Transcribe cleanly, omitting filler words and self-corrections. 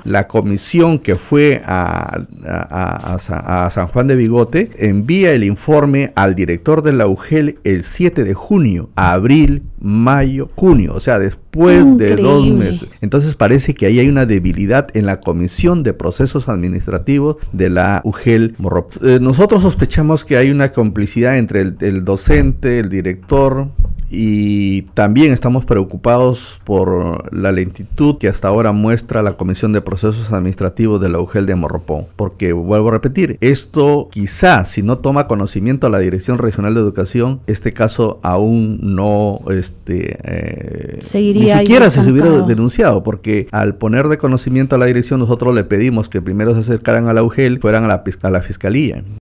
la comisión que fue a San Juan de Bigote envía el informe al director de la UGEL el 7 de junio, abril, mayo, junio, o sea, después de 2 meses. Entonces parece que ahí hay una debilidad en la Comisión de Procesos Administrativos de la UGEL Morropón. Nosotros sospechamos que hay una complicidad entre el docente, el director, y también estamos preocupados por la lentitud que hasta ahora muestra la Comisión de Procesos Administrativos de la UGEL de Morropón, porque vuelvo a repetir, esto quizás si no toma conocimiento a la Dirección Regional de Educación, este caso aún no ni siquiera se hubiera denunciado, porque al poner de conocimiento a la dirección nosotros le pedimos que primero se acercaran a la UGEL, fueran a la fiscalía.